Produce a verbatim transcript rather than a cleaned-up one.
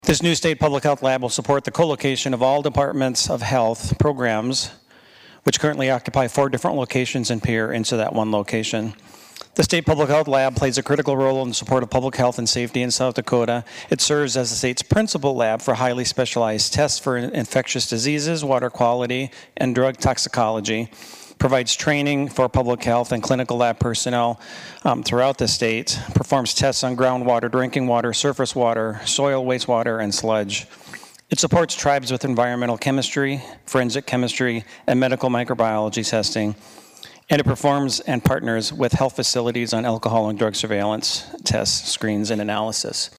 This new state public health lab will support the co-location of all departments of health programs, which currently occupy four different locations in Pierre, into that one location. The State Public Health Lab plays a critical role in the support of public health and safety in South Dakota. It serves as the state's principal lab for highly specialized tests for infectious diseases, water quality, and drug toxicology. Provides training for public health and clinical lab personnel um, throughout the state. Performs tests on groundwater, drinking water, surface water, soil, wastewater, and sludge. It supports tribes with environmental chemistry, forensic chemistry, and medical microbiology testing. And it performs and partners with health facilities on alcohol and drug surveillance tests, screens, and analysis.